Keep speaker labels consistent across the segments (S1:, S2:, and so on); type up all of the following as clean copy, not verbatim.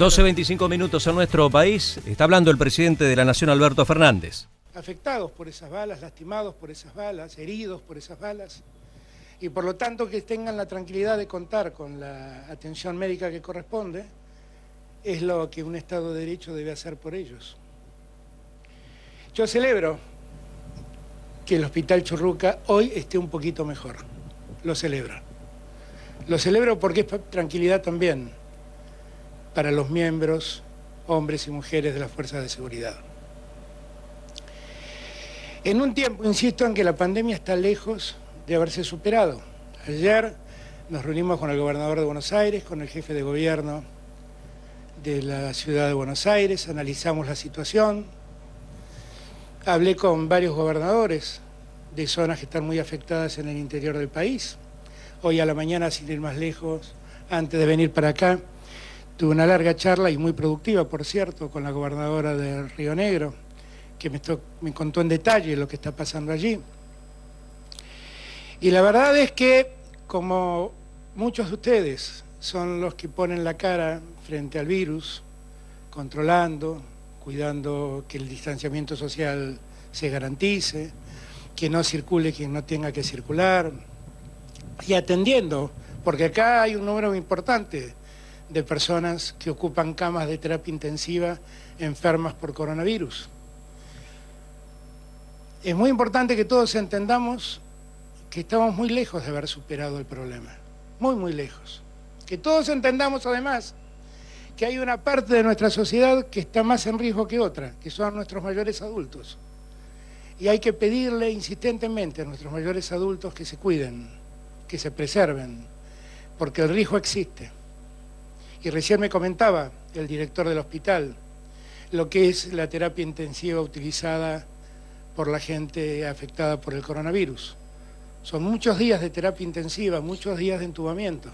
S1: 12:25 minutos en nuestro país. Está hablando el presidente de la Nación, Alberto Fernández.
S2: Afectados por esas balas, lastimados por esas balas, heridos por esas balas, y por lo tanto que tengan la tranquilidad de contar con la atención médica que corresponde, es lo que un Estado de Derecho debe hacer por ellos. Yo celebro que el Hospital Churruca hoy esté un poquito mejor. Lo celebro. Lo celebro porque es tranquilidad también para los miembros, hombres y mujeres de las fuerzas de seguridad. En un tiempo, insisto en que la pandemia está lejos de haberse superado. Ayer nos reunimos con el gobernador de Buenos Aires, con el jefe de gobierno de la ciudad de Buenos Aires, analizamos la situación. Hablé con varios gobernadores de zonas que están muy afectadas en el interior del país. Hoy a la mañana, sin ir más lejos, antes de venir para acá, tuve una larga charla y muy productiva, por cierto, con la gobernadora de Río Negro, que me contó en detalle lo que está pasando allí. Y la verdad es que, como muchos de ustedes son los que ponen la cara frente al virus, controlando, cuidando que el distanciamiento social se garantice, que no circule quien no tenga que circular, y atendiendo, porque acá hay un número importante de personas que ocupan camas de terapia intensiva enfermas por coronavirus. Es muy importante que todos entendamos que estamos muy lejos de haber superado el problema, muy, muy lejos. Que todos entendamos además que hay una parte de nuestra sociedad que está más en riesgo que otra, que son nuestros mayores adultos. Y hay que pedirle insistentemente a nuestros mayores adultos que se cuiden, que se preserven, porque el riesgo existe. Y recién me comentaba el director del hospital lo que es la terapia intensiva utilizada por la gente afectada por el coronavirus. Son muchos días de terapia intensiva, muchos días de entubamiento.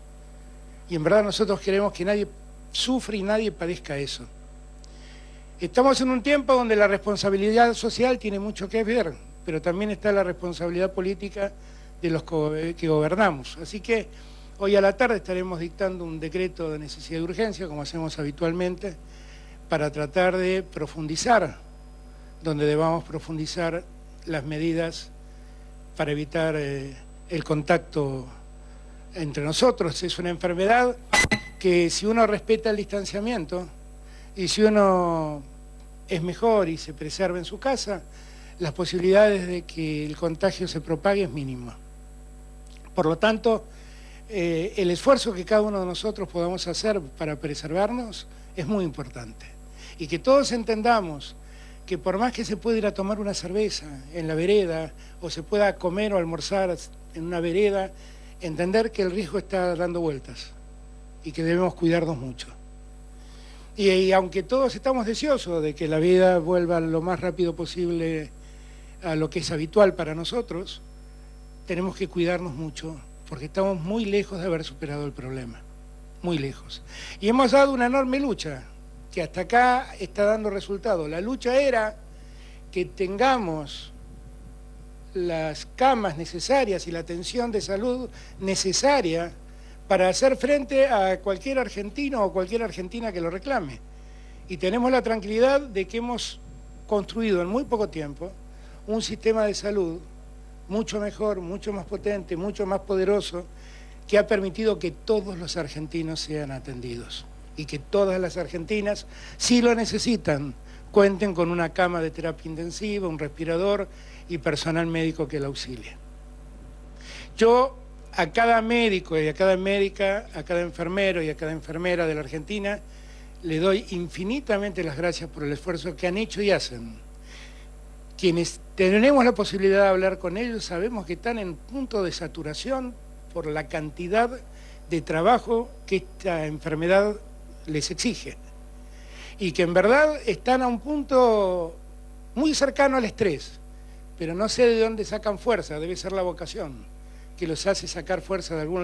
S2: Y en verdad nosotros queremos que nadie sufra y nadie padezca eso. Estamos en un tiempo donde la responsabilidad social tiene mucho que ver, pero también está la responsabilidad política de los que gobernamos. Así que hoy a la tarde estaremos dictando un decreto de necesidad de urgencia, como hacemos habitualmente, para tratar de profundizar donde debamos profundizar las medidas para evitar el contacto entre nosotros. Es una enfermedad que si uno respeta el distanciamiento y si uno es mejor y se preserva en su casa, las posibilidades de que el contagio se propague es mínima. Por lo tanto, el esfuerzo que cada uno de nosotros podamos hacer para preservarnos es muy importante. Y que todos entendamos que por más que se pueda ir a tomar una cerveza en la vereda o se pueda comer o almorzar en una vereda, entender que el riesgo está dando vueltas y que debemos cuidarnos mucho. Y aunque todos estamos deseosos de que la vida vuelva lo más rápido posible a lo que es habitual para nosotros, tenemos que cuidarnos mucho porque estamos muy lejos de haber superado el problema, muy lejos. Y hemos dado una enorme lucha que hasta acá está dando resultado. La lucha era que tengamos las camas necesarias y la atención de salud necesaria para hacer frente a cualquier argentino o cualquier argentina que lo reclame. Y tenemos la tranquilidad de que hemos construido en muy poco tiempo un sistema de salud mucho mejor, mucho más potente, mucho más poderoso, que ha permitido que todos los argentinos sean atendidos y que todas las argentinas, si lo necesitan, cuenten con una cama de terapia intensiva, un respirador y personal médico que la auxilie. Yo a cada médico y a cada médica, a cada enfermero y a cada enfermera de la Argentina, le doy infinitamente las gracias por el esfuerzo que han hecho y hacen. Quienes tenemos la posibilidad de hablar con ellos sabemos que están en punto de saturación por la cantidad de trabajo que esta enfermedad les exige. Y que en verdad están a un punto muy cercano al estrés, pero no sé de dónde sacan fuerza, debe ser la vocación que los hace sacar fuerza de algún